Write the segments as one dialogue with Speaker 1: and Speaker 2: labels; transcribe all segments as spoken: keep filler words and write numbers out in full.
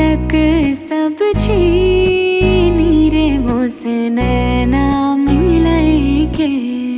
Speaker 1: तिलक सब छीनी रे मोसे नैना मिलई के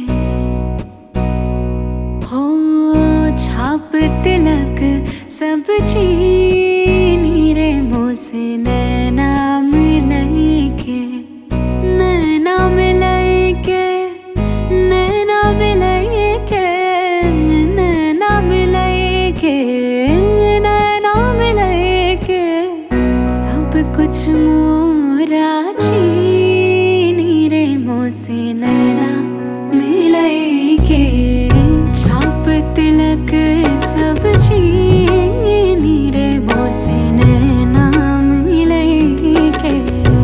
Speaker 1: हो छाप तिलक सब छीनी रे मोसे नैना मिलई के नैना मिलई के नैना मिलई के नैना मिलई के नैना मिलई के सब कुछ मोरा छीनी रे मोसे नैना मिलई के छाप तिलक सब छीनी रे मोसे नैना मिलई के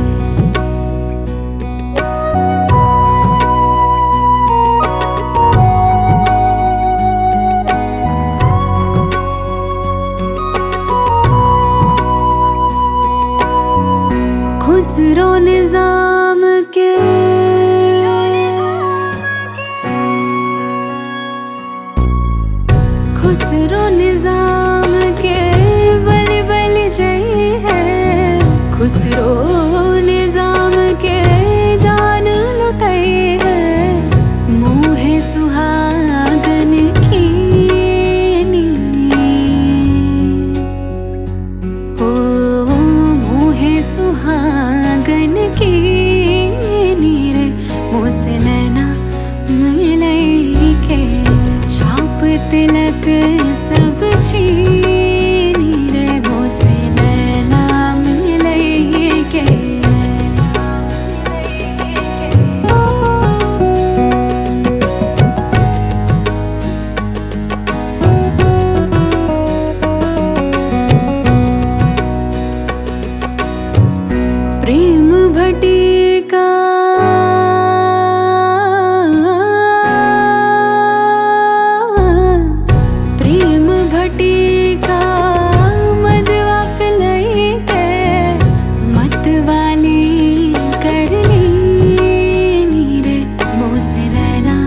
Speaker 1: खुसरो निजाम के खुसरो निजाम के बलि बलि जई है खुसरो निजाम के जान लुटाई है मुहे सुहागन की हो मुहे सुहागन की नीर मोसे नैना मिलई के छाप तिलक सब छीनी रे मोसे नैना मिलई के प्रेम भटिका प्रेम भटिका मदवा पिलई के मतवाली कर ली रे मोसे नैना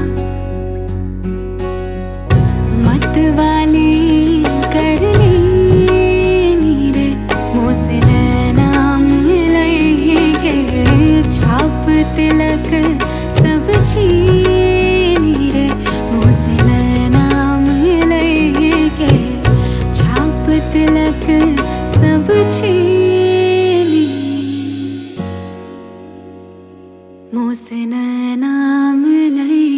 Speaker 1: मतवाली कर ली रे मोसे नैना के छाप तिलक सब छीनी रे मोसे नैना मिलई के छाप तिलक सब छीनी मोसे नैना मिलई